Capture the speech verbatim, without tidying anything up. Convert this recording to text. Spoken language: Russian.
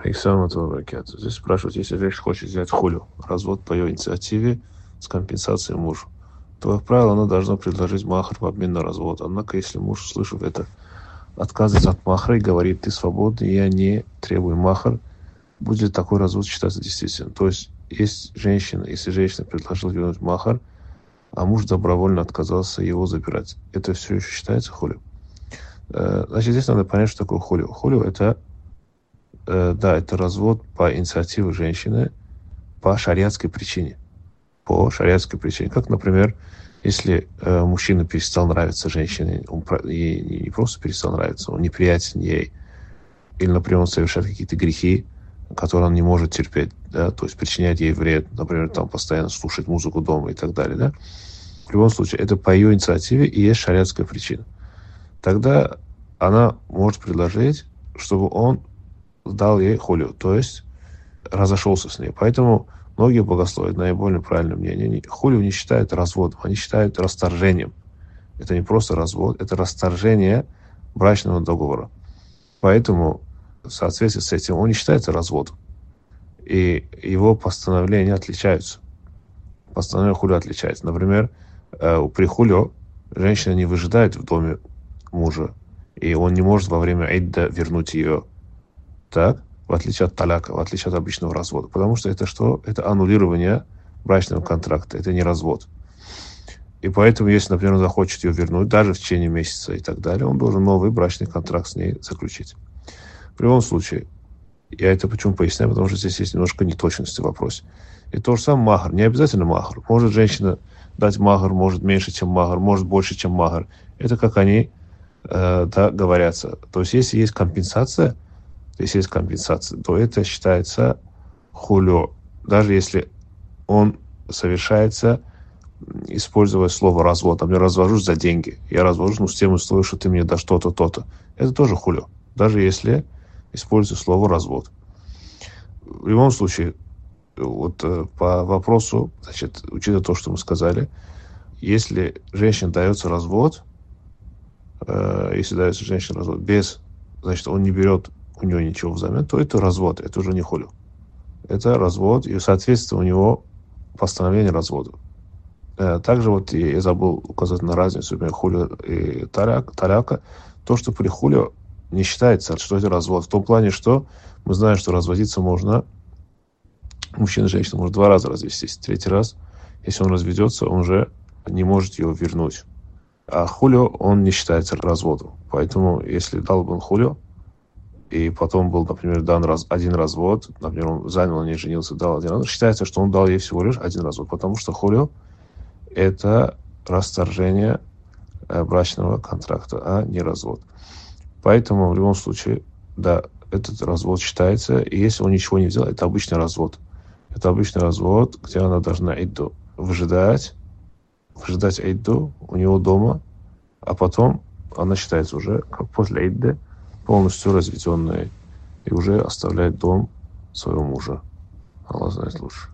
Александр Ракет. Здесь спрашивают, если женщина хочет взять хулю, развод по ее инициативе с компенсацией мужу, то, как правило, она должна предложить махр в обмен на развод. Однако, если муж, услышав это, отказывается от махра и говорит: ты свободный, я не требую махр, будет такой развод считаться действительным. То есть, есть женщина, если женщина предложила вернуть махр, а муж добровольно отказался его забирать, это все еще считается хулю? Значит, здесь надо понять, что такое хулю. Хулю — это, да, это развод по инициативе женщины по шариатской причине. По шариатской причине. Как, например, если э, мужчина перестал нравиться женщине, он ей не просто перестал нравиться, он неприятен ей, или, например, он совершает какие-то грехи, которые он не может терпеть, да, то есть причинять ей вред, например, там постоянно слушать музыку дома и так далее, да. В любом случае, это по ее инициативе и есть шариатская причина. Тогда она может предложить, чтобы он дал ей хулю, то есть разошелся с ней. Поэтому многие богословы, наиболее правильное мнение, хулю не считают разводом, они считают расторжением. Это не просто развод, это расторжение брачного договора. Поэтому в соответствии с этим он не считается разводом. И его постановления отличаются. Постановление хулю отличается. Например, при хулю женщина не выжидает в доме мужа, и он не может во время идда вернуть ее. Так? В отличие от таляка, в отличие от обычного развода. Потому что это что? Это аннулирование брачного контракта, это не развод. И поэтому, если, например, он захочет ее вернуть, даже в течение месяца и так далее, он должен новый брачный контракт с ней заключить. В любом случае, я это почему поясняю, потому что здесь есть немножко неточности в вопросе. И то же самое махр. Не обязательно махр. Может женщина дать махр, может меньше, чем махр, может больше, чем махр. Это как они э, договорятся. То есть, если есть компенсация, если есть компенсация, то это считается хулю. Даже если он совершается, используя слово развод. А я развожусь за деньги. Я развожусь, ну, с тем условием, что ты мне дашь то-то, то-то. Это тоже хулю. Даже если использую слово развод. В любом случае, вот по вопросу, значит, учитывая то, что мы сказали, если женщине дается развод, э, если дается женщине развод без, значит, он не берет у него ничего взамен, то это развод, это уже не хулю. Это развод, и, соответственно, у него постановление развода. Также вот я забыл указать на разницу между хулю и таляк, таляка. То, что при хулю не считается, что это развод. В том плане, что мы знаем, что разводиться можно, мужчина и женщина может два раза развестись. Третий раз, если он разведется, он уже не может ее вернуть. А хулю, он не считается разводом. Поэтому, если дал бы он хулю, и потом был, например, дан раз, один развод, например, он занял, не женился, дал один развод, считается, что он дал ей всего лишь один развод, потому что хулю — это расторжение э, брачного контракта, а не развод. Поэтому, в любом случае, да, этот развод считается, и если он ничего не сделал, это обычный развод. Это обычный развод, где она должна идду выжидать, выжидать идду у него дома, а потом она считается уже, как после идды, полностью разведенной, и уже оставляет дом своего мужа. Аллах знает лучше.